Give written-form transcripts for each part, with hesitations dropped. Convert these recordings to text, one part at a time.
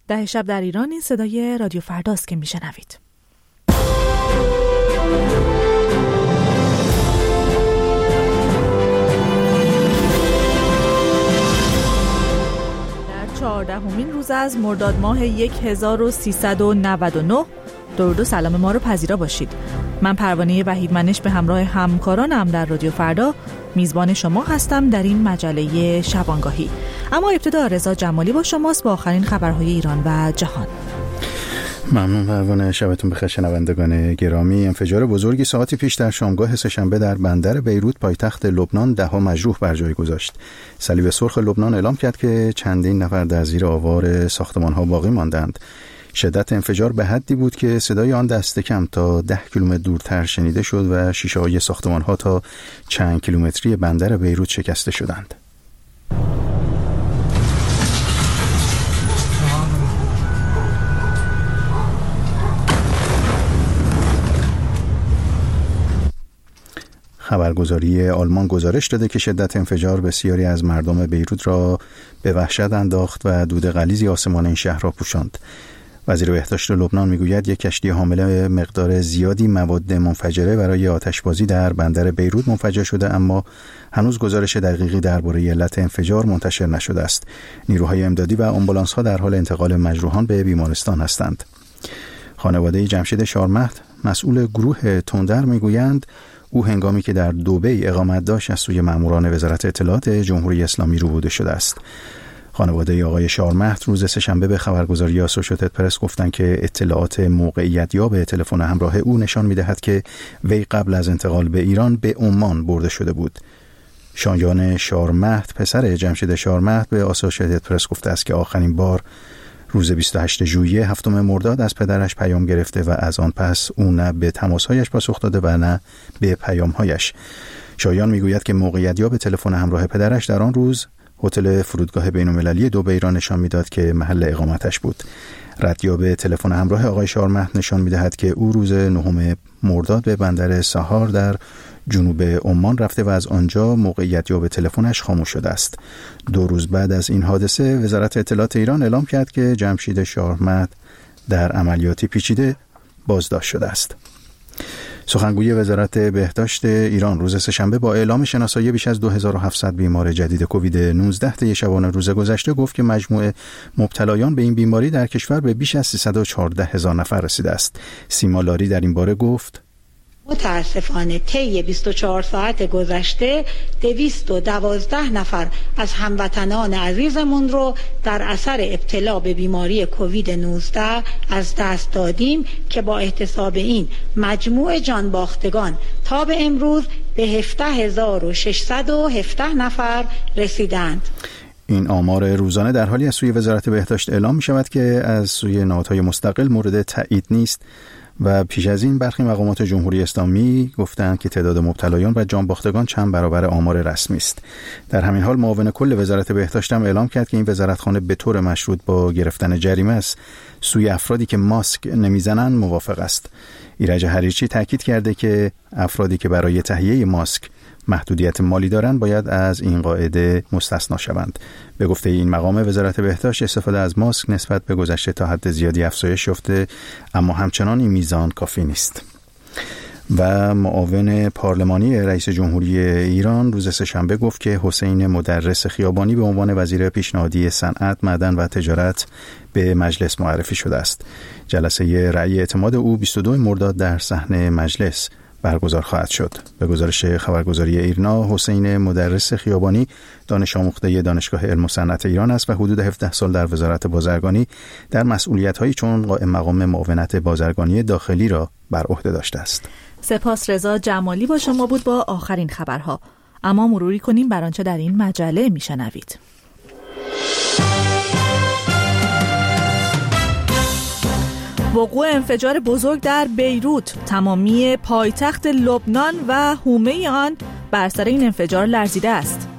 ده شب در ایران، این صدای رادیو فرداست که میشنوید. در 14مین روز از مرداد ماه 1399 درود و سلام ما رو پذیرا باشید. من پروانه وحیدمنش به همراه همکارانم در رادیو فردا میزبان شما هستم در این مجله شبانگاهی. اما ابتدا رضا جمالی با شماست با آخرین خبرهای ایران و جهان. ممنون پروانه، شبتون بخیر شنوندگان گرامی. انفجار بزرگی ساعتی پیش در شامگاه سه‌شنبه در بندر بیروت پایتخت لبنان 10 مجروح بر جای گذاشت. صلیب سرخ لبنان اعلام کرد که چندین نفر در زیر آوار ساختمان‌ها باقی ماندند. شدت انفجار به حدی بود که صدای آن دست کم تا 10 کیلومتر دورتر شنیده شد و شیشه‌های ساختمان‌ها تا چند کیلومتری بندر بیروت شکسته شدند. خبرگزاری آلمان گزارش داده که شدت انفجار بسیاری از مردم بیروت را به وحشت انداخت و دود غلیظی آسمان این شهر را پوشاند. وزیر بهداشت لبنان میگوید یک کشتی حامل مقدار زیادی مواد منفجره برای آتشبازی در بندر بیروت منفجر شده، اما هنوز گزارش دقیقی درباره علت انفجار منتشر نشده است. نیروهای امدادی و آمبولانس‌ها در حال انتقال مجروحان به بیمارستان هستند. خانواده جمشید شارمهد، مسئول گروه تندر، میگویند او هنگامی که در دبی اقامت داشت از سوی ماموران وزارت اطلاعات جمهوری اسلامی روبوده شده است. خانواده آقای شارمهد روز سه‌شنبه به خبرگزاری آسوشیتد پرس گفتند که اطلاعات موقعیت یاب تلفن همراه او نشان می‌دهد که وی قبل از انتقال به ایران به عمان برده شده بود. شایان شارمهد، پسر جمشید شارمهد، به آسوشیتد پرس گفته است که آخرین بار روز 28 ژوئیه 7 مرداد از پدرش پیام گرفته و از آن پس او نه به تماس‌هایش پاسخ داده و نه به پیام‌هایش. شایان میگوید که موقعیت یاب تلفن همراه پدرش در آن روز هتل فرودگاه بین‌المللی دبی را نشان میداد که محل اقامتش بود. ردیاب تلفن همراه آقای شارمهد نشان میدهد که او روز 9 مرداد به بندر ساهار در جنوب عمان رفته و از آنجا موقعیت یاب تلفنش خاموش شده است. 2 روز بعد از این حادثه وزارت اطلاعات ایران اعلام کرد که جمشید شارمهد در عملیاتی پیچیده بازداشت شده است. سخنگوی وزارت بهداشت ایران روز سه‌شنبه با اعلام شناسایی بیش از 2700 بیمار جدید کووید 19 طی شبانه روز گذشته گفت که مجموع مبتلایان به این بیماری در کشور به بیش از 314,000 نفر رسیده است. سیما لاری در این باره گفت: متاسفانه طی 24 ساعت گذشته 212 نفر از هموطنان عزیزمون رو در اثر ابتلا به بیماری کووید 19 از دست دادیم که با احتساب این مجموع جانباختگان تا به امروز به 17,617 نفر رسیدند. این آمار روزانه در حالی از سوی وزارت بهداشت اعلام می شود که از سوی نهادهای مستقل مورد تایید نیست و پیش از این برخی مقامات جمهوری اسلامی گفتند که تعداد مبتلایان و جانباختگان چند برابر آمار رسمی است. در همین حال معاون کل وزارت بهداشت هم اعلام کرد که این وزارتخانه به طور مشروط با گرفتن جریمه است سوی افرادی که ماسک نمیزنند موافق است. ایرج حریچی تاکید کرده که افرادی که برای تهیه ماسک محدودیت مالی دارند باید از این قاعده مستثنا شوند. به گفته این مقام وزارت بهداشت استفاده از ماسک نسبت به گذشته تا حد زیادی افزایش یافته، اما همچنان این میزان کافی نیست. و معاون پارلمانی رئیس جمهوری ایران روز سه‌شنبه گفت که حسین مدرس خیابانی به عنوان وزیر پیشنهادی صنعت، معدن و تجارت به مجلس معرفی شده است. جلسه رأی اعتماد او 22 مرداد در صحن مجلس برگزار خواهد شد. به گزارش خبرگزاری ایرنا، حسین مدرس خیابانی دانش آموخته دانشگاه علم و صنعت ایران است و حدود 17 سال در وزارت بازرگانی در مسئولیت‌هایی چون قائم مقام معاونت بازرگانی داخلی را بر عهده داشته است. سپاس رضا جمالی با شما بود با آخرین خبرها. اما مروری کنیم بر آنچه در این مجله میشنوید. وقوع انفجار بزرگ در بیروت، تمامی پایتخت لبنان و حومه آن بر سر این انفجار لرزیده است.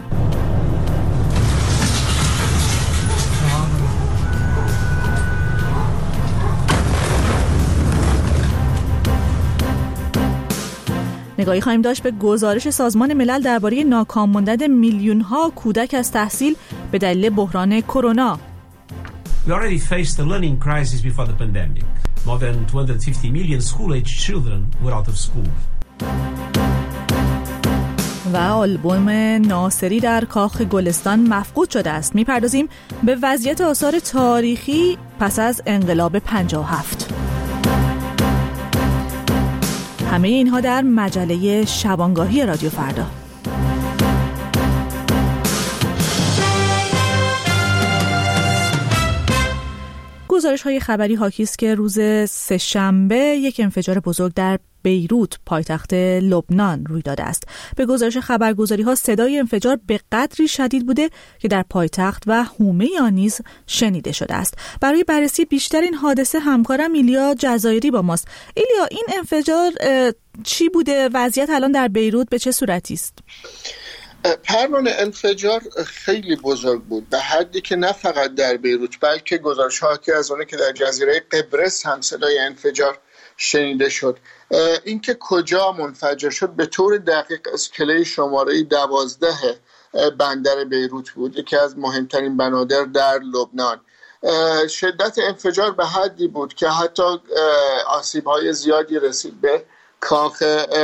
نگاهی خواهیم داشت به گزارش سازمان ملل درباره ناکام ماندن میلیون‌ها کودک از تحصیل به دلیل بحران کرونا. We already faced a learning crisis before the pandemic. More than 250 million school-age children were out of school. و آلبوم ناصری در کاخ گلستان مفقود شده است. میپردازیم به وضعیت آثار تاریخی پس از انقلاب 57. همه اینها در مجله شبانگاهی رادیو فردا. گزارش‌های خبری حاکی است که روز سه‌شنبه یک انفجار بزرگ در بیروت پایتخت لبنان روی داده است. به گزارش خبرگزاری‌ها صدای انفجار به قدری شدید بوده که در پایتخت و حومه آن نیز شنیده شده است. برای بررسی بیشتر این حادثه همکارم ایلیا جزایری با ماست. ایلیا، این انفجار چی بوده؟ وضعیت الان در بیروت به چه صورتی است؟ پروانه، انفجار خیلی بزرگ بود، به حدی که نه فقط در بیروت بلکه گزارش‌ها حاکی از آنه که در جزیره قبرس هم صدای انفجار شنیده شد. اینکه کجا منفجر شد به طور دقیق اسکله شماره 12 بندر بیروت بود، یکی از مهمترین بنادر در لبنان. شدت انفجار به حدی بود که حتی آسیب‌های زیادی رسید به کاخ،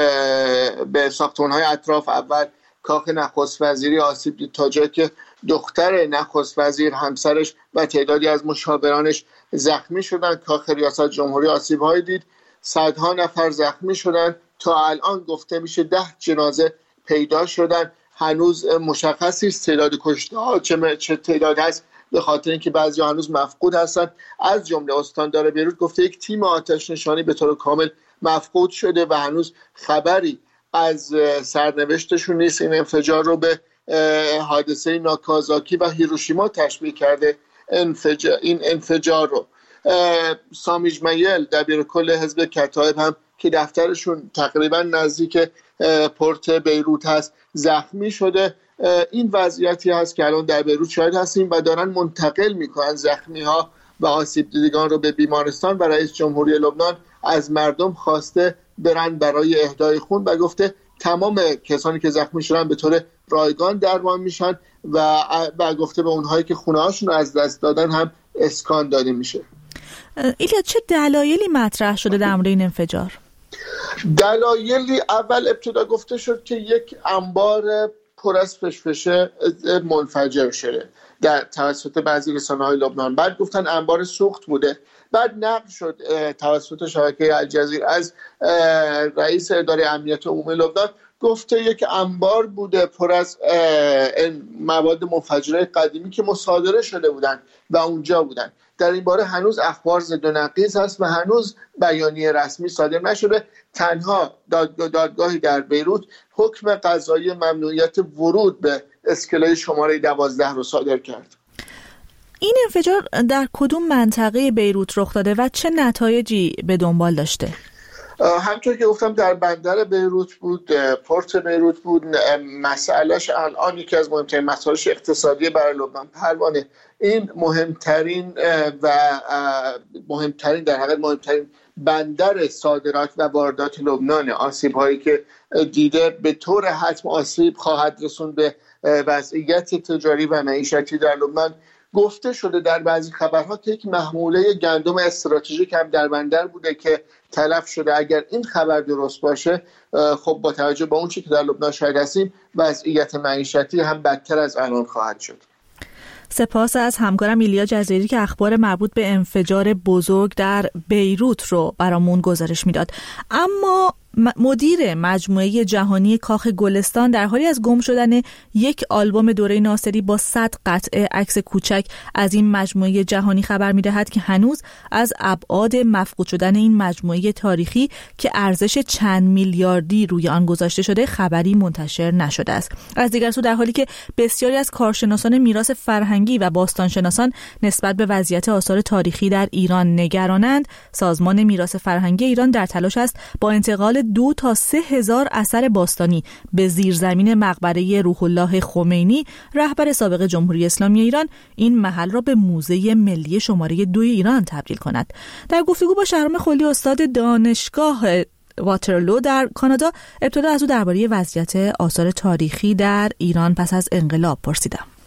به ساختمان‌های اطراف. اول کاخ نخست وزیری آسیب دید تا جایی که دختر نخست وزیر، همسرش و تعدادی از مشاورانش زخمی شدند. کاخ ریاست جمهوری آسیب‌هایی دید، صدها نفر زخمی شدند. تا الان گفته میشه 10 جنازه پیدا شدن. هنوز مشخص نیست تعداد کشته‌ها چه تعداد هست، به خاطر اینکه بعضی‌ها هنوز مفقود هستند. از جمله استاندار بیروت گفته یک تیم آتش نشانی به طور کامل مفقود شده و هنوز خبری از سرنوشتشون نیست. این انفجار رو به حادثه ناکازاکی و هیروشیما تشبیه کرده. این انفجار رو سامی جمیل، دبیرکل حزب کتایب، هم که دفترشون تقریبا نزدیک پورت بیروت هست، زخمی شده. این وضعیتی هست که الان در بیروت شاهد هستیم و دارن منتقل میکنن زخمی ها و آسیب دیدگان رو به بیمارستان و رئیس جمهوری لبنان از مردم خواسته برن برای اهدای خون و گفته تمام کسانی که زخمی شدن به طور رایگان درمان میشن و گفته به اونهایی که خونه هاشون رو از دست دادن هم اسکان داده میشه. ایلیا، چه دلایلی مطرح شده در مورد این انفجار؟ دلایلی اول ابتدا گفته شد که یک انبار پر از فشفشه منفجر شده در توسط بعضی رسانه‌های لبنان. بعد گفتن انبار سوخت بوده. بعد نقل شد توسط شبکه الجزیره از رئیس اداره امنیت عمومی لبنان، گفته یک انبار بوده پر از مواد منفجره قدیمی که مصادره شده بودن و اونجا بودن. در این باره هنوز اخبار ضد و نقیض هست و هنوز بیانیه رسمی صادر نشده. تنها دادگاهی در بیروت حکم قضایی ممنوعیت ورود به اسکله شماره 12 رو صادر کرد. این انفجار در کدوم منطقه بیروت رخ داده و چه نتایجی به دنبال داشته؟ همطور که گفتم در بندر بیروت بود، پورت بیروت بود. مسئلهش الان یکی از مهمترین مسائل اقتصادی برای لبنان. پروانه، این مهمترین در حقیقت مهمترین بندر صادرات و واردات لبنان. آسیب‌هایی که دیده به طور حتم آسیب خواهد رسوند به وضعیت تجاری و معیشتی در لبنان. گفته شده در بعضی خبرها که یک محموله گندم استراتژیک هم در بندر بوده که تلف شده. اگر این خبر درست باشه، خب با توجه به اون چیزی که در لبنان شاهد هستیم، وضعیت معیشتی هم بدتر از الان خواهد شد. سپاس از همکارم ایلیا جزایری که اخبار مربوط به انفجار بزرگ در بیروت رو برامون گزارش میداد. اما مدیر مجموعه جهانی کاخ گلستان در حالی از گم شدن یک آلبوم دوره ناصری با 100 قطعه عکس کوچک از این مجموعه جهانی خبر می‌دهد که هنوز از ابعاد مفقود شدن این مجموعه تاریخی که ارزش چند میلیاردی روی آن گذاشته شده خبری منتشر نشده است. از دیگر سو در حالی که بسیاری از کارشناسان میراث فرهنگی و باستانشناسان نسبت به وضعیت آثار تاریخی در ایران نگرانند، سازمان میراث فرهنگی ایران در تلاش است با انتقال 2 تا 3 هزار اثر باستانی به زیرزمین مقبره روح الله خمینی، رهبر سابق جمهوری اسلامی ایران، این محل را به موزه ملی شماره 2 ایران تبدیل کند. در گفتگو با شهرام خلی، استاد دانشگاه واترلو در کانادا، ابتدا از او درباره وضعیت آثار تاریخی در ایران پس از انقلاب پرسیدم.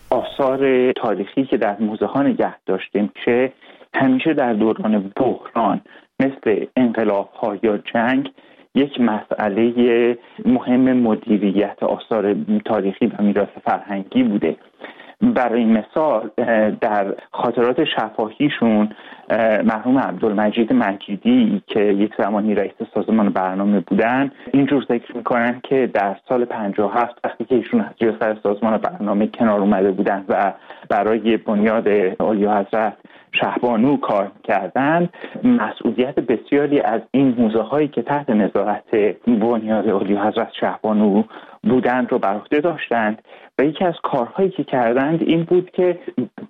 آثار تاریخی که در موزه ها نگه داشته میشه همیشه در دوران بحران مثل انقلاب ها یا جنگ یک مسئله مهم مدیریت آثار تاریخی و میراث فرهنگی بوده. برای مثال در خاطرات شفاهیشون مرحوم عبدالمجید مجیدی که یک زمانی رئیس سازمان برنامه بودن اینجور ذکر میکنن که در سال 57 وقتی که ایشون از ریاست سازمان برنامه کنار اومده بودن و برای بنیاد اعلیحضرت شهبانو کار کردن، مسئولیت بسیاری از این موزه هایی که تحت نظارت بنیاد اعلیحضرت شهبانو بودند رو بر عهده داشتند و یکی از کارهایی که کردند این بود که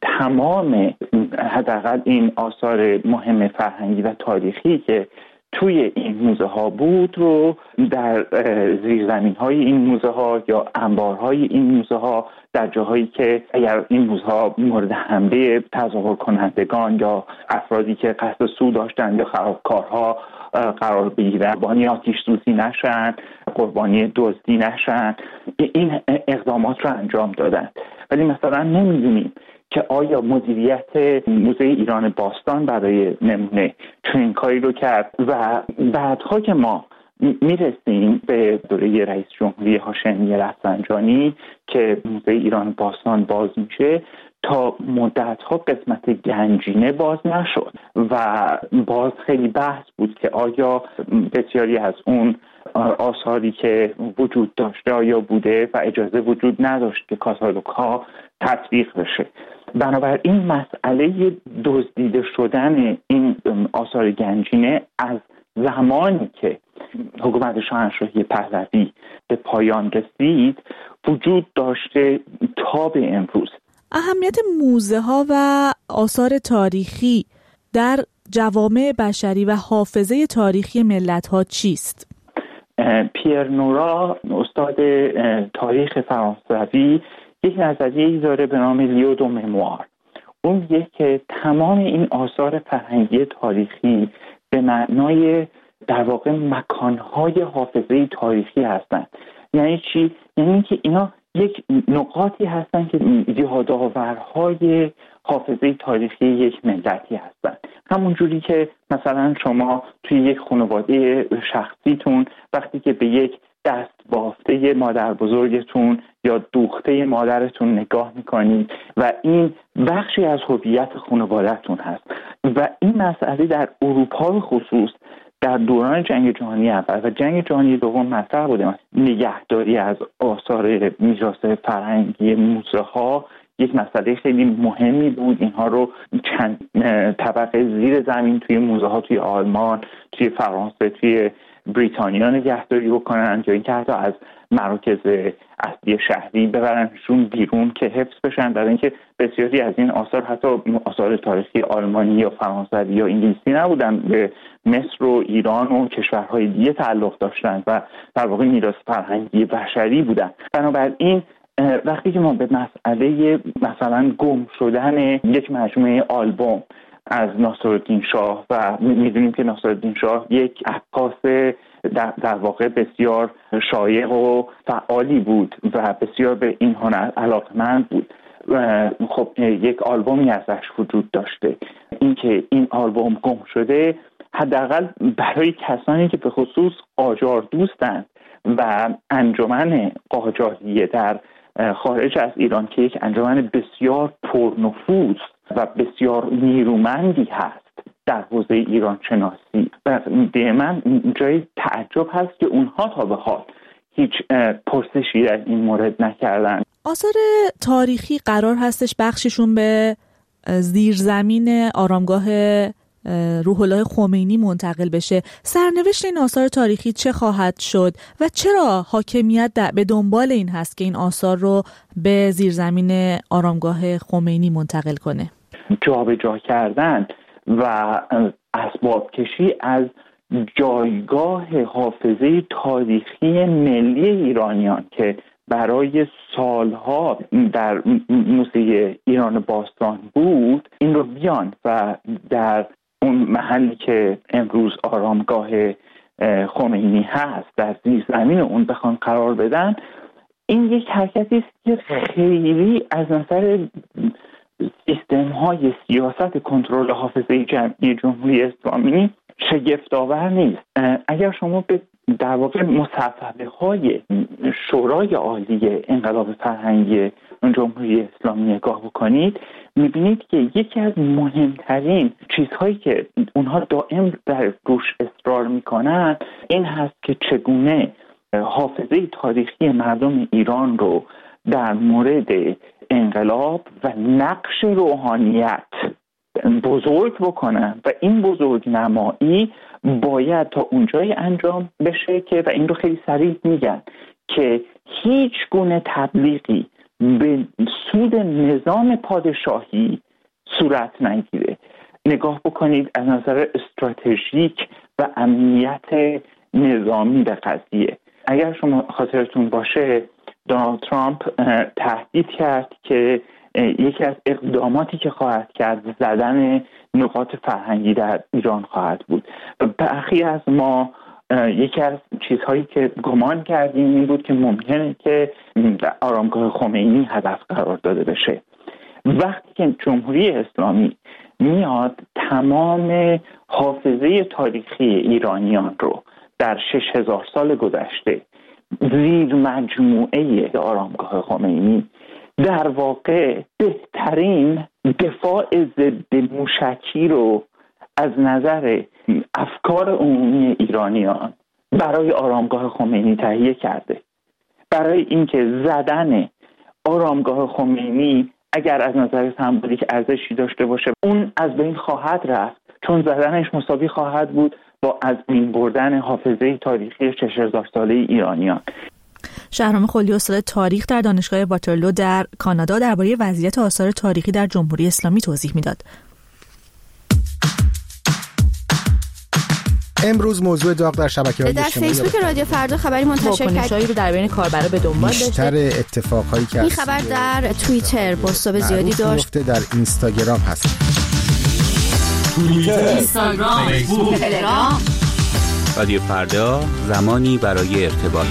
تمام حداقل این آثار مهم فرهنگی و تاریخی که توی این موزه ها بود رو در زیرزمین های این موزه ها یا انبارهای این موزه ها در جاهایی که اگر این موزه ها مورد حمله تظاهر کنندگان یا افرادی که قصد سود داشتند یا خرابکارها قرار بگیرن، قربانی آتش سوزی نشن، قربانی دزدی نشن، این اقدامات رو انجام دادن. ولی مثلا نمیدونیم که آیا مدیریت موزه ایران باستان برای نمونه چنین کاری رو کرد و بعدها که ما میرسیم به دوره رئیس جمهوری هاشمی رفسنجانی که موزه ایران باستان باز میشه، تا مدت‌ها قسمت گنجینه باز نشد و باز خیلی بحث بود که آیا بسیاری از اون آثاری که وجود داشته آیا بوده و اجازه وجود نداشت که کاتالوگ‌ها تطبیق بشه. بنابراین مسئله دزدیده شدن این آثار گنجینه از زمانی که حکومت شاهنشاهی پهلوی به پایان رسید وجود داشته تا به امروز. اهمیت موزه ها و آثار تاریخی در جوامع بشری و حافظه تاریخی ملت ها چیست؟ پیر نورا استاد تاریخ فرانسوی یک نظریه‌ای داره به نام لیو دو مموار. اون میگه که تمام این آثار فرهنگی تاریخی به معنای در واقع مکانهای حافظه تاریخی هستند. یعنی چی؟ یعنی که اینا یک نقاطی هستند که یادآورهای حافظه تاریخی یک ملتی هستند. همون جوری که مثلا شما توی یک خانواده شخصیتون وقتی که به یک دست بافته مادر بزرگتون یا دوخته مادرتون نگاه میکنید و این بخشی از هویت خانواده‌تون هست و این مسئله در اروپا خصوص در دوران جنگ جهانی اول و جنگ جهانی دوم مطرح بوده. نگهداری از آثار میراث فرهنگی موزه ها یک مسئله خیلی مهمی بود. اینها رو چند طبقه زیر زمین توی موزه ها توی آلمان، توی فرانسه، توی بریتانیا نگهداری بکنن یا اینکه حتی از مراکز اصلی شهری ببرنشون بیرون که حفظ بشن، برای اینکه بسیاری از این آثار حتی آثار تاریخی آلمانی یا فرانسوی یا انگلیسی نبودن، به مصر و ایران و کشورهای دیگه تعلق داشتن و در واقع میراث فرهنگی بشری بودن. بنابراین وقتی که ما به مسئله مثلا گم شدن یک مجموعه آلبوم از ناصرالدین شاه و میدونیم که ناصرالدین شاه یک عکاس در واقع بسیار شایق و فعالی بود و بسیار به این هنر علاقمند بود، خب یک آلبومی ازش وجود داشته. اینکه این آلبوم گم شده حداقل برای کسانی که به خصوص قاجار دوستند و انجمن قاجاریه در خارج از ایران که یک انجمن بسیار پرنفوذ و بسیار نیرومندی هست در حوزه ایران شناسی و من جای تعجب هست که اونها تا به حال هیچ پرسشی در این مورد نکردن. آثار تاریخی قرار هستش بخششون به زیرزمین آرامگاه روح الله خمینی منتقل بشه. سرنوشت این آثار تاریخی چه خواهد شد و چرا حاکمیت به دنبال این هست که این آثار رو به زیرزمین آرامگاه خمینی منتقل کنه؟ جابجا کردن و اسباب کشی از جایگاه حافظه تاریخی ملی ایرانیان که برای سالها در موسیقی ایران باستان بود، این رو بیان و در اون محلی که امروز آرامگاه خمینی هست در زیر زمین اون بخوان قرار بدن، این یک حرکتی است که خیلی از نظر سیستم‌های سیاست کنترل حافظه جمعی جمهوری اسلامی شگفت‌آور نیست. اگر شما به در واقع مصوبه‌های شورای عالی انقلاب فرهنگی جمهوری اسلامی نگاه بکنید، می‌بینید که یکی از مهمترین چیزهایی که اونها دائم در روش اصرار می‌کنند این هست که چگونه حافظه تاریخی مردم ایران رو در مورد انقلاب و نقش روحانیت بزرگ بکنن و این بزرگ نمایی باید تا اونجایی انجام بشه که و این رو خیلی صریح میگن که هیچ گونه تبلیغی به سود نظام پادشاهی صورت نگیره. نگاه بکنید از نظر استراتژیک و امنیت نظامی به قضیه. اگر شما خاطرتون باشه دونالد ترامپ تهدید کرد که یکی از اقداماتی که خواهد کرد زدن نقاط فرهنگی در ایران خواهد بود. برخی از ما یکی از چیزهایی که گمان کردیم این بود که ممکنه که آرامگاه خمینی هدف قرار داده بشه. وقتی که جمهوری اسلامی میاد تمام حافظه تاریخی ایرانیان رو در 6000 سال گذشته زیر مجموعه آرامگاه خمینی، در واقع بهترین دفاع ضد موشکی رو از نظر افکار عمومی ایرانیان برای آرامگاه خمینی تهیه کرده. برای اینکه زدن آرامگاه خمینی اگر از نظر سمبولیک ارزشی داشته باشه اون از بین خواهد رفت، چون زدنش مساوی خواهد بود با از بین بردن حافظه تاریخی 6000 ساله ایرانیان. شهرام خلی، استاد تاریخ در دانشگاه واترلو در کانادا، درباره وضعیت آثار تاریخی در جمهوری اسلامی توضیح میداد. امروز موضوع داغ در شبکه‌های اجتماعی در فیسبوک رادیو فردا خبری منتشر کرد رو در بین کاربرا به دنبال داشته. بیشتر اتفاقایی که این خبر در توییتر بازتاب زیادی داشت. در اینستاگرام هست. توییتر، اینستاگرام، فیسبوک، تلگرام. رادیو فردا، زمانی برای ارتباط.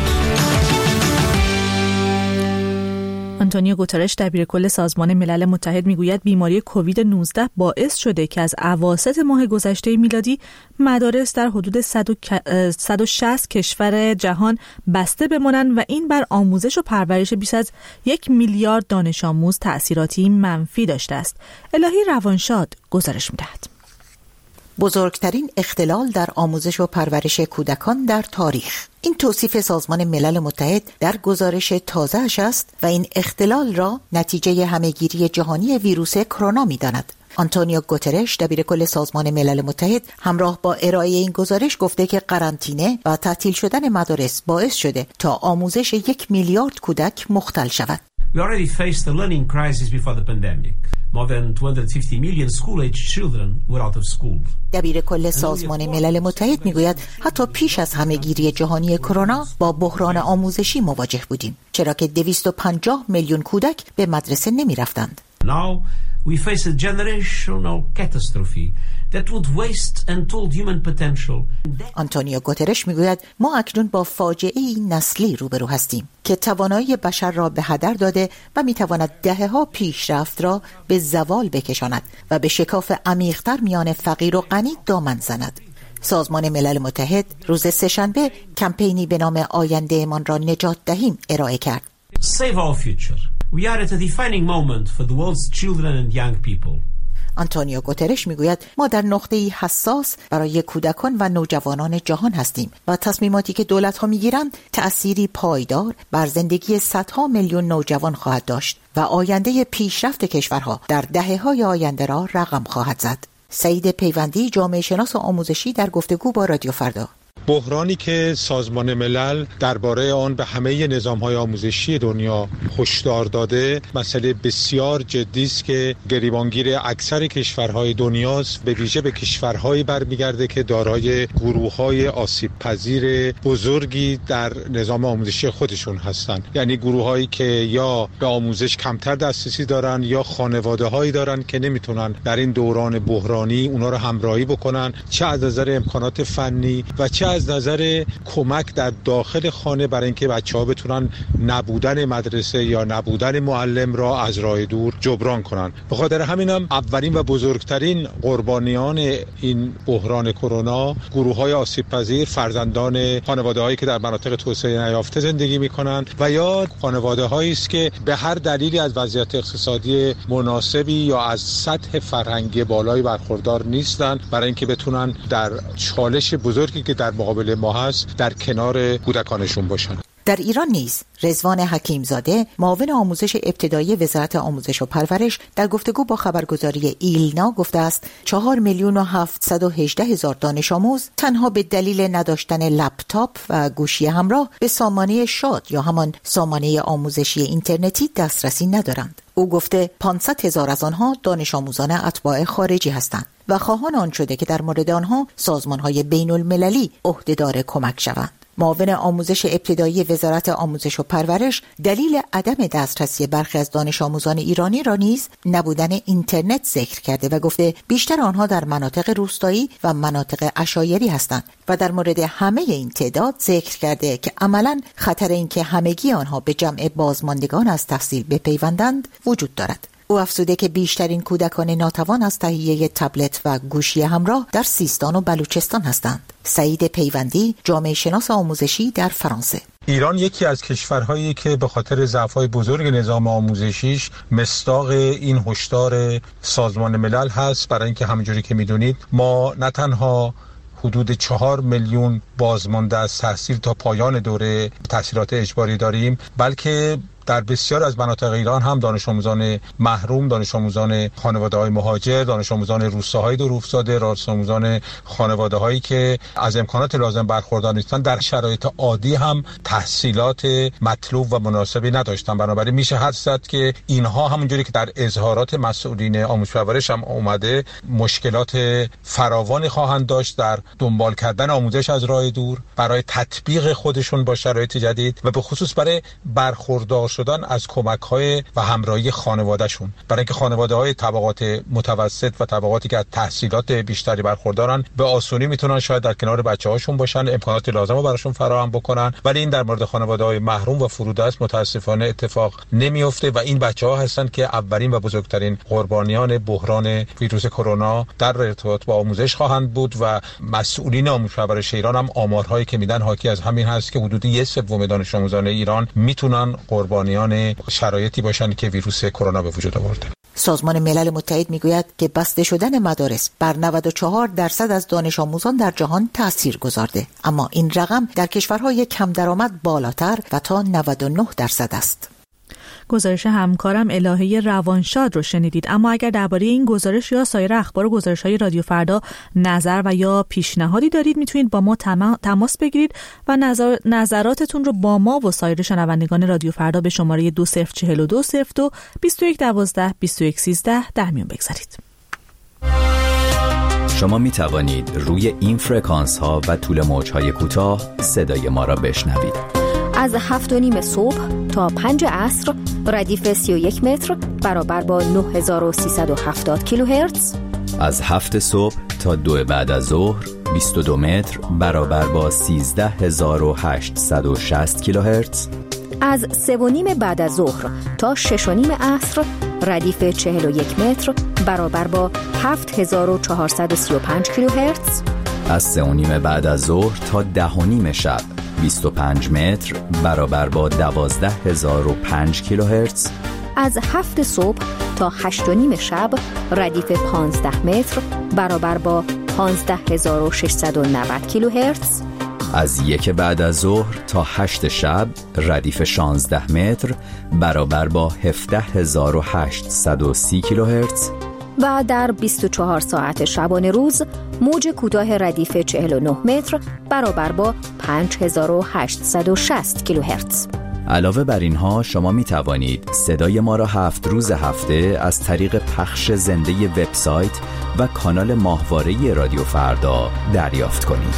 آنتونیو گوترش دبیرکل سازمان ملل متحد میگوید بیماری کووید 19 باعث شده که از اواسط ماه گذشته میلادی مدارس در حدود 160 کشور جهان بسته بمانند و این بر آموزش و پرورش بیش از 1 میلیارد دانش آموز تأثیراتی منفی داشته است. الهی روانشاد گزارش می‌دهد. بزرگترین اختلال در آموزش و پرورش کودکان در تاریخ. این توصیف سازمان ملل متحد در گزارش تازه‌اش است و این اختلال را نتیجه همه‌گیری جهانی ویروس کرونا می‌داند. آنتونیو گوترش دبیرکل سازمان ملل متحد همراه با ارائه این گزارش گفته که قرنطینه و تعطیل شدن مدارس باعث شده تا آموزش 1 میلیارد کودک مختل شود. We already faced a learning crisis before the pandemic. More than 250 million school-age children were out of school. دبیرکل سازمان ملل متحد میگوید حتی پیش از همه‌گیری جهانی کرونا با بحران آموزشی مواجه بودیم، چرا که 250 میلیون کودک به مدرسه نمی‌رفتند. Now we face a generational catastrophe that would waste untold human potential. آنتونیو گوترش میگوید ما اکنون با فاجعه‌ای نسلی روبرو هستیم که توانایی بشر را به هدر داده و میتواند دهه‌ها پیشرفت را به زوال بکشاند و به شکاف عمیق‌تر میان فقیر و غنی دامن زند. سازمان ملل متحد روز سه‌شنبه کمپینی به نام آینده‌مان را نجات دهیم ارائه کرد. Save our future. We are at a defining moment for the world's children and young people. آنتونیو گوترش میگوید ما در نقطه‌ای حساس برای کودکان و نوجوانان جهان هستیم و تصمیماتی که دولت‌ها میگیرند تأثیری پایدار بر زندگی صدها میلیون نوجوان خواهد داشت و آینده پیشرفت کشورها در دهه‌های آینده را رقم خواهد زد. سعید پیوندی، جامعه شناس آموزشی، در گفتگو با رادیو فردا. بحرانی که سازمان ملل درباره آن به همه نظام‌های آموزشی دنیا هشدار داده مسئله بسیار جدی است که گریبانگیر اکثر کشورهای دنیاست، به ویژه به کشورهایی برمیگرده که دارای گروه‌های آسیب‌پذیر بزرگی در نظام آموزشی خودشون هستند، یعنی گروه‌هایی که یا به آموزش کمتر دسترسی دارن یا خانواده‌هایی دارن که نمیتونن در این دوران بحرانی اونا رو همراهی بکنن، چه از نظر امکانات فنی و چه از نظر کمک در داخل خانه برای اینکه بچه‌ها بتونن نبودن مدرسه یا نبودن معلم را از راه دور جبران کنن. به خاطر همینم اولین و بزرگترین قربانیان این بحران کرونا گروه‌های آسیب‌پذیر، فرزندان خانواده‌هایی که در مناطق توسعه نیافته زندگی می‌کنند و یا خانواده‌هایی است که به هر دلیلی از وضعیت اقتصادی مناسبی یا از سطح فرهنگی بالایی برخوردار نیستند، برای اینکه بتونن در چالش بزرگی که در مقابل ما هست در کنار کودکانشون باشن. در ایران نیز رضوان حکیمزاده معاون آموزش ابتدایی وزارت آموزش و پرورش در گفتگو با خبرگزاری ایلنا گفته است 4,718,000 دانش آموز تنها به دلیل نداشتن لپتاپ و گوشی همراه به سامانه شاد یا همان سامانه آموزشی اینترنتی دسترسی ندارند. او گفته 500,000 از آنها دانش آموزان اتباع خارجی هستند و خواهان آن شده که در مورد آنها سازمان‌های بین‌المللی عهده‌دار کمک شوند. معاون آموزش ابتدایی وزارت آموزش و پرورش دلیل عدم دسترسی برخی از دانش آموزان ایرانی را نیز نبودن اینترنت ذکر کرده و گفته بیشتر آنها در مناطق روستایی و مناطق عشایری هستند و در مورد همه این تعداد ذکر کرده که عملاً خطر اینکه همگی آنها به جمع بازماندگان از تحصیل بپیوندند وجود دارد. او افزوده که بیشترین کودکان ناتوان از تهیه تبلت و گوشی همراه در سیستان و بلوچستان هستند. سعید پیوندی، جامعه شناس آموزشی در فرانسه: ایران یکی از کشورهایی که به خاطر ضعف‌های بزرگ نظام آموزشیش مصداق این هشدار سازمان ملل هست، برای اینکه همونجوری که میدونید ما نه تنها حدود 4 میلیون بازمانده از تحصیل تا پایان دوره تحصیلات اجباری داریم، بلکه در بسیار از مناطق ایران هم دانش آموزان محروم، دانش آموزان خانواده‌های مهاجر، دانش آموزان روستاهای دور افتاده، دانش آموزان خانواده‌هایی که از امکانات لازم برخوردار نیستند در شرایط عادی هم تحصیلات مطلوب و مناسبی نداشتن. بنابراین میشه حدس زد که اینها همونجوری که در اظهارات مسئولین آموزش و پرورش هم اومده مشکلات فراوانی خواهند داشت در دنبال کردن آموزش از راه دور، برای تطبیق خودشون با شرایط جدید و به خصوص برای برخوردار شدن از کمک‌های و همراهی خانواده‌شون، برای اینکه خانواده‌های طبقات متوسط و طبقاتی که از تحصیلات بیشتری برخوردارن به آسونی میتونن شاید در کنار بچه‌هاشون باشن، امکانات لازم رو براشون فراهم بکنن، ولی این در مورد خانواده‌های محروم و فرودست متاسفانه اتفاق نمیفته و این بچه‌ها هستن که اولین و بزرگترین قربانیان بحران ویروس کرونا در ارتباط با آموزش خواهند بود و مسئولین آموزش و پرورش ایران هم آمارهایی که میدن حاکی از همین هست که حدود 1/3 دانش آموزان ایران میتونن قربانیان شرایطی باشند که ویروس کرونا به وجود آورده. سازمان ملل متحد میگوید که بسته شدن مدارس بر 94% از دانش آموزان در جهان تأثیر گذارده، اما این رقم در کشورهای کم درآمد بالاتر و تا 99% است. گزارش همکارم الهه روانشاد رو شنیدید. اما اگر درباره این گزارش یا سایر اخبار و گزارش‌های رادیو فردا نظر و یا پیشنهادی دارید میتونید با ما تماس بگیرید و نظراتتون رو با ما و سایر شنوندگان رادیو فردا به شماره 2042 02 21 12 21 13 در میون بگذارید. شما می توانید روی این فرکانس ها و طول موج های کوتاه صدای ما را بشنوید. از 7:30 صبح تا 5 عصر ردیف 31 متر برابر با 9370 کیلوهرتز. از 7 صبح تا 2 بعد از ظهر 22 متر برابر با 13860 کیلوهرتز. از 3:30 بعد از ظهر تا 6:30 عصر ردیف 41 متر برابر با 7435 کیلوهرتز. از 3:30 بعد از ظهر تا 10:30 شب 25 متر برابر با 12005 کیلوهرتز. از 7 صبح تا 8:30 شب ردیف 15 متر برابر با 15690 کیلوهرتز. از 1 بعد از ظهر تا 8 شب ردیف 16 متر برابر با 17830 کیلوهرتز. و در 24 ساعت شبانه روز موج کوتاه ردیف 49 متر برابر با 5860 کیلوهرتز. علاوه بر اینها شما می توانید صدای ما را 7 روز هفته از طریق پخش زنده وبسایت و کانال ماهواره رادیو فردا دریافت کنید.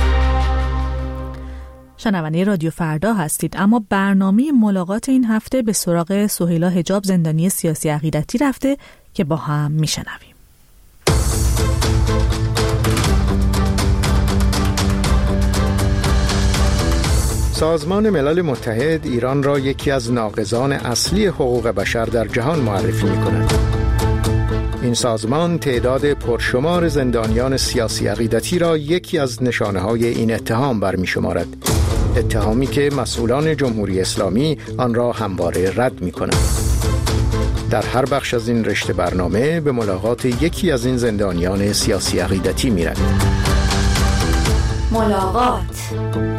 شنونده رادیو فردا هستید، اما برنامه ملاقات این هفته به سراغ سهیلا حجاب، زندانی سیاسی عقیدتی رفته که با هم میشنویم. سازمان ملل متحد ایران را یکی از ناقضان اصلی حقوق بشر در جهان معرفی می‌کند. این سازمان تعداد پرشمار زندانیان سیاسی عقیدتی را یکی از نشانه‌های این اتهام برمی‌شمارد. اتهامی که مسئولان جمهوری اسلامی آن را همواره رد می‌کنند. در هر بخش از این رشته برنامه به ملاقات یکی از این زندانیان سیاسی عقیدتی می‌رویم. ملاقات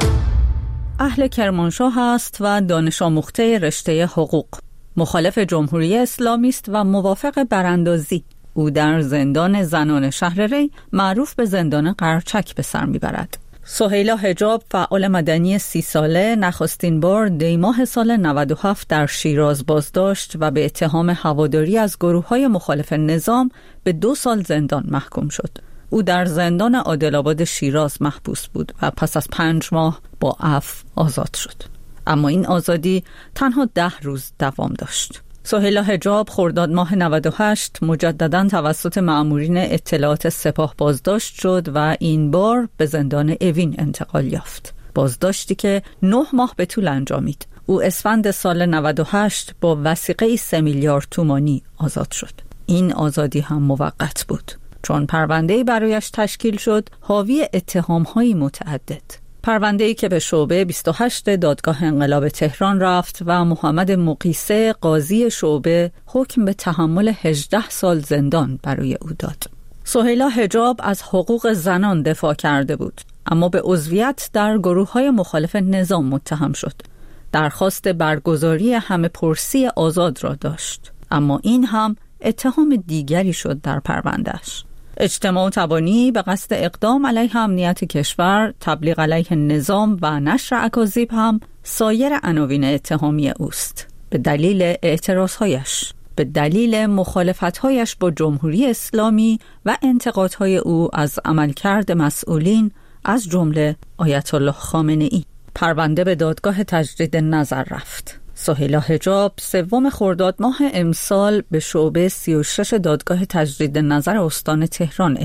اهل کرمانشاه است و دانش آموخته رشته حقوق. مخالف جمهوری اسلامی است و موافق براندازی. او در زندان زنان شهر ری معروف به زندان قرچک به سر میبرد. سهیلا حجاب فعال مدنی 30 ساله نخستین بار دیماه سال 97 در شیراز بازداشت و به اتهام هواداری از گروه‌های مخالف نظام به 2 سال زندان محکوم شد. او در زندان عادل‌آباد شیراز محبوس بود و پس از 5 ماه با عفو آزاد شد. اما این آزادی تنها 10 روز دوام داشت. سهیلا حجاب خرداد ماه 98 مجدداً توسط مأمورین اطلاعات سپاه بازداشت شد و این بار به زندان اوین انتقال یافت. بازداشتی که 9 ماه به طول انجامید. او اسفند سال 98 با وثیقه 3 میلیارد تومانی آزاد شد. این آزادی هم موقت بود، چون پرونده‌ای برایش تشکیل شد حاوی اتهام‌های متعدد. پرونده‌ای که به شعبه 28 دادگاه انقلاب تهران رفت و محمد مقیسه قاضی شعبه حکم به تحمل 18 سال زندان برای او داد. سهیلا حجاب از حقوق زنان دفاع کرده بود، اما به عضویت در گروه‌های مخالف نظام متهم شد. درخواست برگزاری همه پرسی آزاد را داشت، اما این هم اتهام دیگری شد در پروندهش. اجتماع تبانی به قصد اقدام علیه امنیت کشور، تبلیغ علیه نظام و نشر اکاذیب هم سایر عناوین اتهامی اوست. به دلیل اعتراضهایش، به دلیل مخالفتهایش با جمهوری اسلامی و انتقادهای او از عملکرد مسئولین از جمله آیت الله خامنه‌ای. پرونده به دادگاه تجدید نظر رفت. سهیلا حجاب 3 خرداد ماه امسال به شعبه 36 دادگاه تجدید نظر استان تهران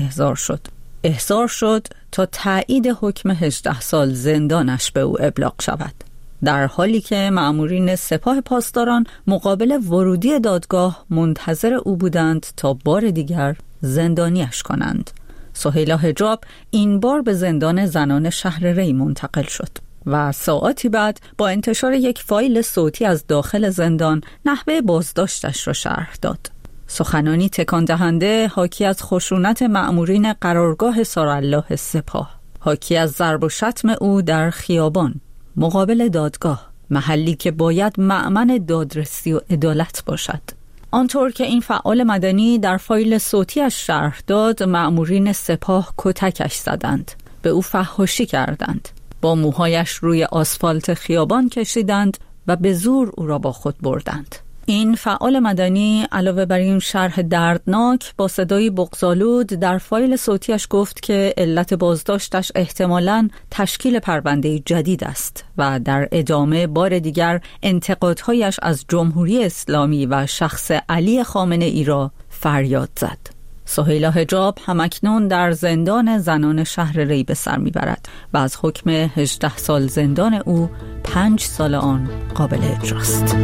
احضار شد تا تایید حکم 18 سال زندانش به او ابلاغ شود، در حالی که مأمورین سپاه پاسداران مقابل ورودی دادگاه منتظر او بودند تا بار دیگر زندانیش کنند. سهیلا حجاب این بار به زندان زنان شهر ری منتقل شد و ساعاتی بعد با انتشار یک فایل صوتی از داخل زندان نحوه بازداشتش را شرح داد. سخنانی تکان دهنده حاکی از خشونت مأمورین قرارگاه سارالله سپاه، حاکی از ضرب و شتم او در خیابان مقابل دادگاه، محلی که باید مأمن دادرسی و عدالت باشد. آنطور که این فعال مدنی در فایل صوتیش شرح داد، مأمورین سپاه کتکش زدند، به او فحاشی کردند، با موهایش روی آسفالت خیابان کشیدند و به زور او را با خود بردند. این فعال مدنی علاوه بر این شرح دردناک با صدای بغض‌آلود در فایل صوتیش گفت که علت بازداشتش احتمالاً تشکیل پرونده جدید است و در ادامه بار دیگر انتقادهایش از جمهوری اسلامی و شخص علی خامنه‌ای را فریاد زد. سهیلا حجاب همکنون در زندان زنان شهر ری به سر میبرد و از حکم 18 سال زندان او 5 سال آن قابل اجراست.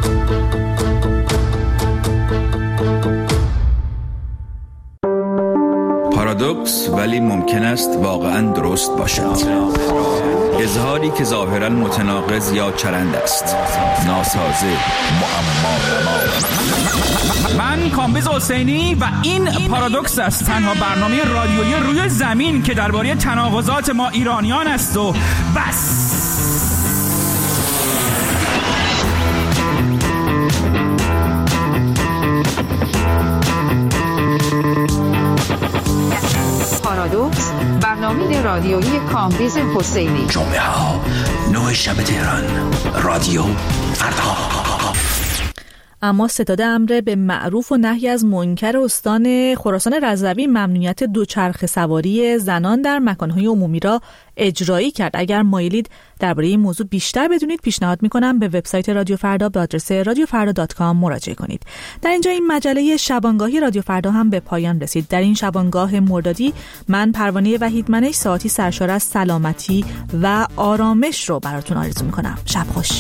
پارادوکس ولی ممکن است واقعاً درست باشد. اظهاری که ظاهراً متناقض یا چرند است، ناسازه، معما. من کامبیز حسینی و این پارادوکس است، تنها برنامه رادیویی روی زمین که درباره تناقضات ما ایرانیان است و بس. پارادوکس، برنامه رادیویی کامبیز حسینی. جمعه ها 9 شب تهران، رادیو فردا. اما ستاد امر به معروف و نهی از منکر استان خراسان رضوی ممنوعیت دوچرخه سواری زنان در مکانهای عمومی را اجرایی کرد. اگر مایلید درباره این موضوع بیشتر بدونید، پیشنهاد میکنم به وبسایت رادیو فردا به آدرس radiofarda.com مراجعه کنید. در اینجا این مجله شبانگاهی رادیو فردا هم به پایان رسید. در این شبانگاه مردادی من پروانه وحیدمنش ساعتی سرشار از سلامتی و آرامش رو براتون آرزو میکنم. شب خوش.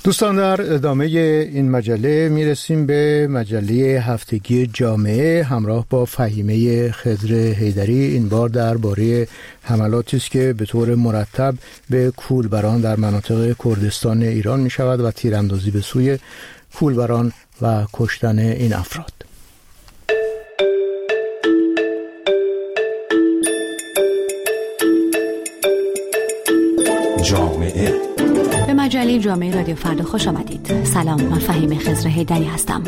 دوستان، در ادامه این مجله میرسیم به مجله هفتگی جامعه همراه با فهیمه خضر حیدری. این بار درباره حملاتی است که به طور مرتب به کولبران در مناطق کردستان ایران می شود و تیراندازی به سوی کولبران و کشتن این افراد. جامعه. به مجله جامعه رادیو فردا خوش آمدید. سلام، من فهیمه خضر حیدری هستم.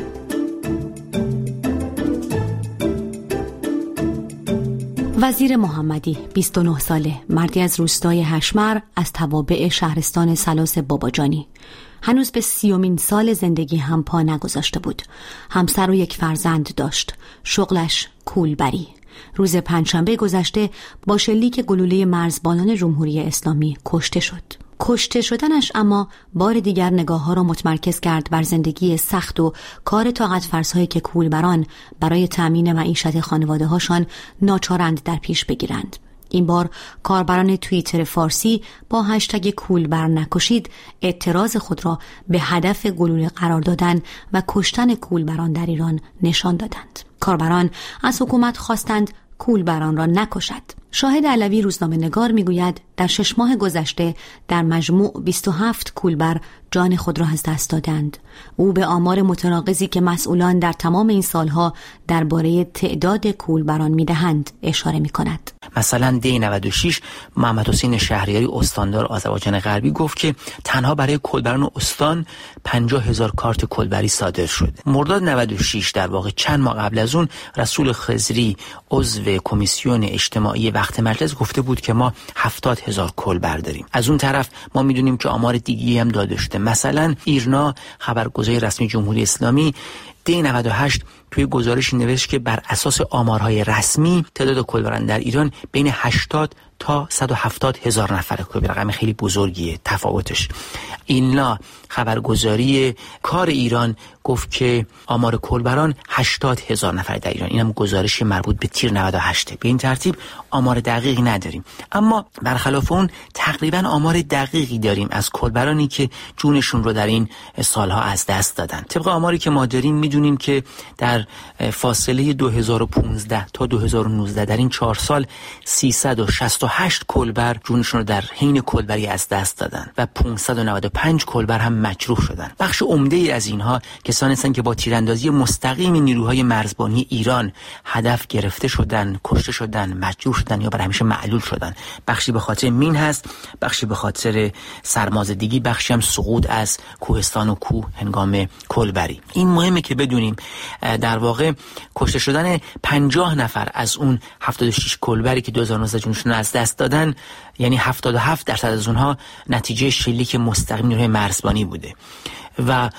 وزیر محمدی 29 ساله، مردی از روستای هشمر از توابع شهرستان سلاس باباجانی. هنوز به 30مین سال زندگی هم پا نگذاشته بود. همسر و یک فرزند داشت. شغلش کولبری. روز پنجشنبه گذشته با شلیک گلوله مرزبانان جمهوری اسلامی کشته شد. کشته شدنش اما بار دیگر نگاه‌ها را متمرکز کرد بر زندگی سخت و کار طاقت فرسایی که کولبران برای تأمین معیشت خانواده‌هاشان ناچارند در پیش بگیرند. این بار کاربران توییتر فارسی با هشتگ کولبر نکشید اعتراض خود را به هدف گلوله قرار دادن و کشتن کولبران در ایران نشان دادند. کاربران از حکومت خواستند کولبران را نکشد. شاهد علوی روزنامه نگار میگوید در 6 ماه گذشته در مجموع 27 کولبر جان خود را از دست دادند. او به آمار متناقضی که مسئولان در تمام این سالها درباره تعداد کولبران میدهند اشاره میکند. مثلا دی 96 محمد حسین شهریاری استاندار آذربایجان غربی گفت که تنها برای کولبران استان 50,000 کارت کولبری صادر شده. مرداد 96 در واقع چند ماه قبل از اون رسول خضری عضو کمیسیون اجتماعی وقت مجلس گفته بود که ما 70,000 کولبر داریم. از اون طرف ما میدونیم که آمار دیگه‌ای هم داده شده. مثلا ایرنا خبرگزاری رسمی جمهوری اسلامی دی 98 توی گزارش نوشت که بر اساس آمارهای رسمی تعداد کولبران در ایران بین 80 تا 170,000 نفره که رقم خیلی بزرگیه تفاوتش. اینا خبرگزاری کار ایران گفت که آمار کولبران 80,000 نفر در ایران. اینم گزارش مربوط به تیر 98. به این ترتیب آمار دقیقی نداریم، اما برخلاف اون تقریبا آمار دقیقی داریم از کولبرانی که جونشون رو در این سالها از دست دادن. طبق آماری که ما داریم میدونیم که در فاصله 2015 تا 2019 در این 4 سال 368 کولبر جونشون رو در حین کولبری از دست دادن و 595 کولبر هم مجروح شدن. بخش عمده از اینها کسانی هستند که با تیراندازی مستقیم نیروهای مرزبانی ایران هدف گرفته شدن، کشته شدن، مجروح شدن یا برای همیشه معلول شدن. بخشی به خاطر مین هست، بخشی به خاطر سرمازدگی، بخشی هم سقوط از کوهستان و کوه هنگام کولبری. این مهمه که بدونیم در واقع کشته شدن 50 نفر از اون 76 کولبری که 2019 جونشون از دست دادن، یعنی 77% از اونها نتیجه شلیک مستقیم نیروهای مرزبانی بوده. و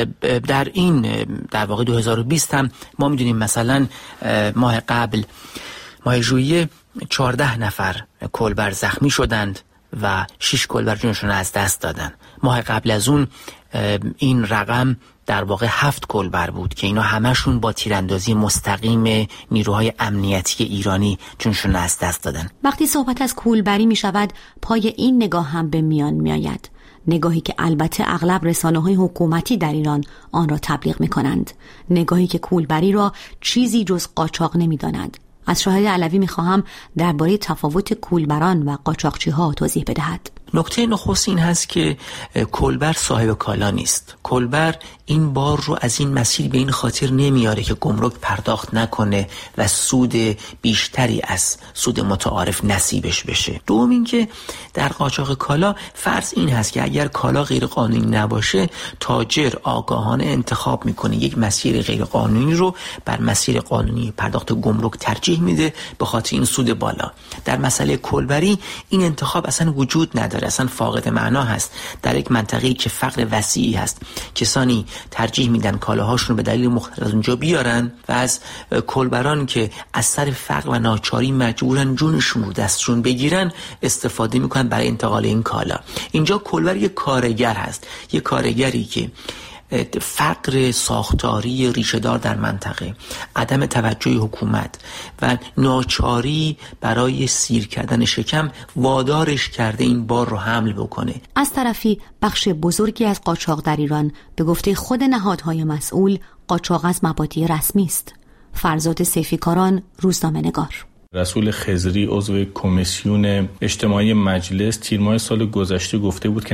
در واقع 2020 هم ما میدونیم مثلا ماه قبل، ماه ژوئیه، 14 نفر کولبر زخمی شدند و 6 کولبر جونشون از دست دادن. ماه قبل از اون این رقم در واقع 7 کولبر بود که اینا همشون با تیراندازی مستقیم نیروهای امنیتی ایرانی جونشون از دست دادن. وقتی صحبت از کولبری می شود پای این نگاه هم به میان می آید. نگاهی که البته اغلب رسانه‌های حکومتی در ایران آن را تبلیغ می کنند. نگاهی که کولبری را چیزی جز قاچاق نمی داند. از شاهد علوی می خواهم درباره تفاوت کولبران و قاچاقچی ها توضیح بدهد. نکته نخست این هست که کولبر صاحب کالا نیست. کولبر این بار رو از این مسیر به این خاطر نمیاره که گمرک پرداخت نکنه و سود بیشتری از سود متعارف نصیبش بشه. دوم این که در قاچاق کالا فرض این هست که اگر کالا غیر قانونی نباشه، تاجر آگاهانه انتخاب میکنه یک مسیر غیر قانونی رو بر مسیر قانونی پرداخت گمرک ترجیح میده به خاطر این سود بالا. در مسئله کولبری این انتخاب اصلا وجود نداره، اصلا فاقد معنا هست. در یک منطقه‌ای که فقر وسیعی هست، کسانی ترجیح میدن کالاهاشون به دلیل مختلف از اونجا بیارن و از کولبران که از سر فقر و ناچاری مجبورن جونشون رو دستشون بگیرن استفاده میکنن برای انتقال این کالا. اینجا کولبر یک کارگر هست، یک کارگری که فقر ساختاری ریشه‌دار در منطقه، عدم توجه حکومت و ناچاری برای سیر کردن شکم وادارش کرده این بار رو حمل بکنه. از طرفی بخش بزرگی از قاچاق در ایران به گفته خود نهادهای مسئول قاچاق از مبادی رسمی است. فرزاد سیفیکاران، روزنامه‌نگار. رسول خضری عضو کمیسیون اجتماعی مجلس تیر ماه سال گذشته گفته بود که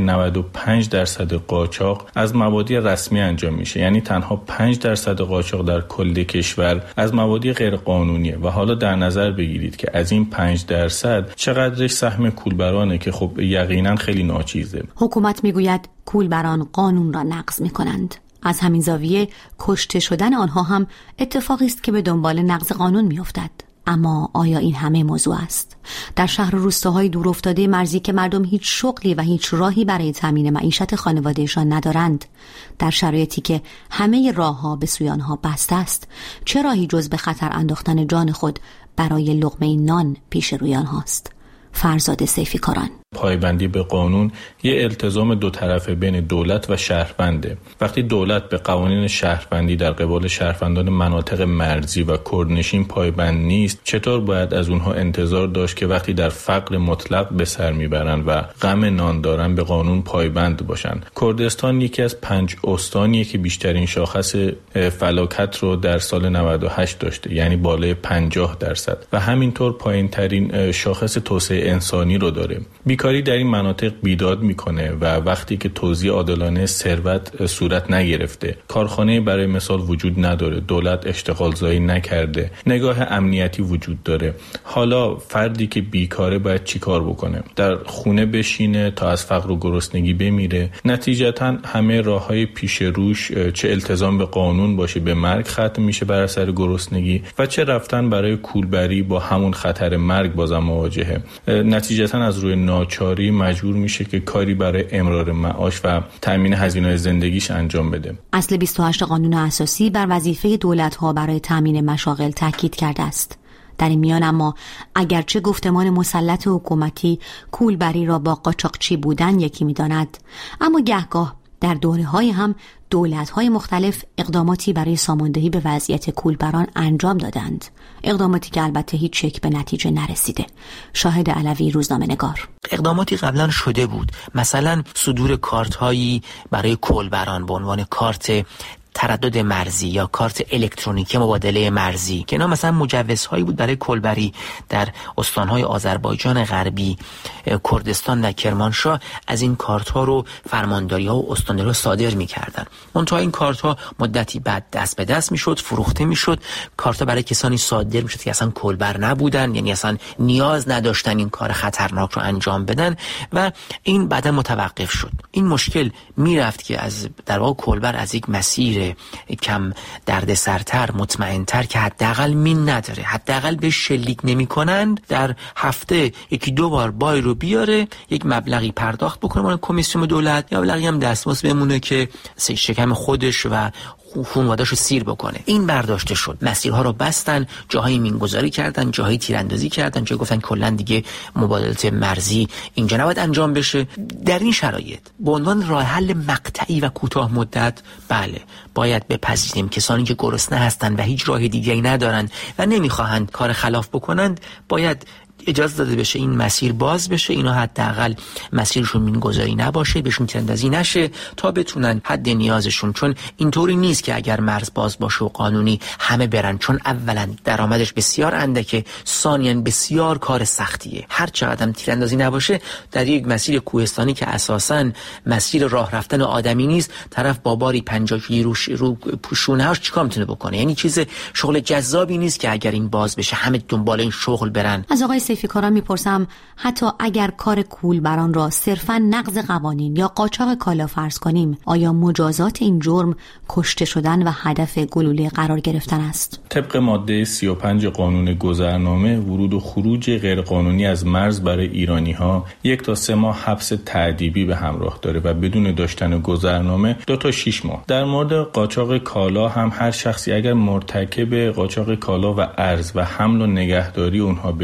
95% قاچاق از مبادی رسمی انجام میشه، یعنی تنها 5% قاچاق در کل کشور از مبادی غیر قانونیه و حالا در نظر بگیرید که از این 5% چقدرش سهم کولبرانه که خب یقینا خیلی ناچیزه. حکومت میگوید کولبران قانون را نقض میکنند. از همین زاویه کشته شدن آنها هم اتفاقی است که به دنبال نقض قانون میافتد. اما آیا این همه موضوع است؟ در شهر و روستاهای دورافتاده مرزی که مردم هیچ شغلی و هیچ راهی برای تامین معیشت خانوادهشان ندارند، در شرایطی که همه راهها به سوی آنها بسته است، چه راهی جز به خطر انداختن جان خود برای لقمه نان پیش روی آنهاست؟ فرزاد سیفیکاران. پایبندی به قانون یه التزام دو طرفه بین دولت و شهرونده. وقتی دولت به قوانین شهروندی در قبال شهروندان مناطق مرزی و کردنشین پایبند نیست، چطور باید از اونها انتظار داشت که وقتی در فقر مطلق به سر میبرن و غم نان دارن به قانون پایبند باشن؟ کردستان یکی از 5 استانیه که بیشترین شاخص فلاکت رو در سال 98 داشته، یعنی بالای 50%، و همینطور پایین ترین شاخص توسعه انسانی رو داره. بیکاری در این مناطق بیداد میکنه و وقتی که توزیع عادلانه ثروت صورت نگرفته، کارخانه برای مثال وجود نداره، دولت اشتغال زایی نکرده، نگاه امنیتی وجود داره، حالا فردی که بیکاره باید چی کار بکنه؟ در خونه بشینه تا از فقر و گرسنگی بمیره؟ نتیجتا همه راههای پیش روش، چه التزام به قانون باشه، به مرگ ختم میشه بر اثر گرسنگی، و چه رفتن برای کولبری با همون خطر مرگ بازم مواجهه. نتیجتا از روی ناچاری مجبور میشه که کاری برای امرار معاش و تامین هزینه‌های زندگیش انجام بده. اصل 28 قانون اساسی بر وظیفه دولت‌ها برای تامین مشاغل تاکید کرده است. در این میان اما اگرچه گفتمان مسلط حکومتی کولبری را با قاچاقچی بودن یکی می‌داند، اما گهگاه در دوره‌های هم دولت‌های مختلف اقداماتی برای ساماندهی به وضعیت کولبران انجام دادند، اقداماتی که البته هیچ یک به نتیجه نرسیده. شاهد علوی، روزنامه‌نگار. اقداماتی قبلا شده بود، مثلا صدور کارت‌هایی برای کولبران به عنوان کارت تردد مرزی یا کارت الکترونیکی مبادله مرزی که اینا مثلا مجوزهایی بود برای کولبری در استانهای آذربایجان غربی، کردستان و کرمانشاه. از این کارت ها رو فرمانداری ها و استانداری ها صادر می‌کردن. منتها این کارت ها مدتی بعد دست به دست میشد، فروخته میشد. کارت ها برای کسانی صادر میشد که اصلا کولبر نبودن، یعنی اصلا نیاز نداشتن این کار خطرناک رو انجام بدن و این بعدا متوقف شد. این مشکل میرفت که از در واقع کولبر از یک مسیر کم دردسرتر، مطمئنتر که حداقل مین نداره، حداقل به شلیک نمی‌کنند، در هفته 1-2 بار بای رو بیاره، یک مبلغی پرداخت بکنه برای کمیسیون دولت، یا مبلغی هم دستمزد بمونه که شکم خودش و خانواده‌شو سیر بکنه. این برداشته شد. مسیرها رو بستن، جاهای مینگذاری کردن، جاهای تیراندازی کردن، جا گفتن کلا دیگه مبادلات مرزی اینجا نباید انجام بشه. در این شرایط به عنوان راه حل مقطعی و کوتاه مدت، بله باید بپذیریم کسانی که گرسنه هستن و هیچ راه دیگه‌ای ندارن و نمیخواهند کار خلاف بکنند، باید اجازه داده بشه این مسیر باز بشه، اینا حداقل مسیرشون مینگذاری نباشه، بهشون تیراندازی نشه تا بتونن حد نیازشون، چون اینطوری نیست که اگر مرز باز باشه و قانونی همه برن، چون اولا درآمدش بسیار اندکه، ثانیاً بسیار کار سختیه. هر چقدر تیراندازی نباشه در یک مسیر کوهستانی که اساساً مسیر راه رفتن آدمی نیست، طرف با باری 50 کیلو رو پوشونه‌اش چیکار میتونه بکنه؟ یعنی چیز شغل جذابی نیست که اگر این باز بشه همه دنبال این شغل برن. از آقای سیفیکاران میپرسم حتی اگر کار کولبران را صرفاً نقض قوانین یا قاچاق کالا فرض کنیم، آیا مجازات این جرم کشته شدن و هدف گلوله قرار گرفتن است؟ طبق ماده 35 قانون گذرنامه، ورود و خروج غیرقانونی از مرز برای ایرانی‌ها 1 تا 3 ماه حبس تعذیبی به همراه داره و بدون داشتن گذرنامه 2 تا 6 ماه. در مورد قاچاق کالا هم هر شخصی اگر مرتکب قاچاق کالا و ارز و حمل و نگهداری اونها بشه،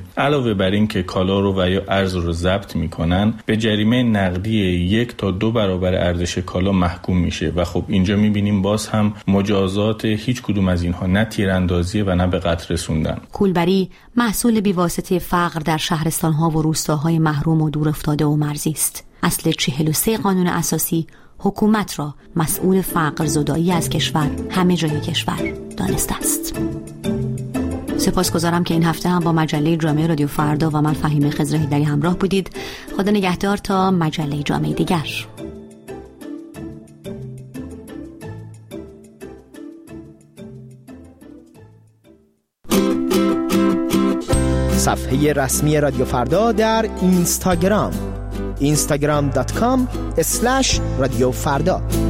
علاوه بر این که کالا رو و یا ارز رو ضبط میکنن، به جریمه نقدی 1 تا 2 برابر ارزش کالا محکوم میشه و خب اینجا میبینیم باز هم مجازات هیچ کدوم از اینها نه تیراندازی و نه به قتل رسوندن. کولبری محصول بیواسطه فقر در شهرستان‌ها و روستاهای محروم و دور افتاده و مرزی است. اصل 43 قانون اساسی حکومت را مسئول فقر زدایی از کشور همه جای کشور دانسته است. سپاسگزارم که این هفته هم با مجله جامعه رادیو فردا و من فهیمه خضر هیدری همراه بودید. خدا نگهدار تا مجله جامعه دیگر. صفحه رسمی رادیو فردا در اینستاگرام instagram.com/رادیو فردا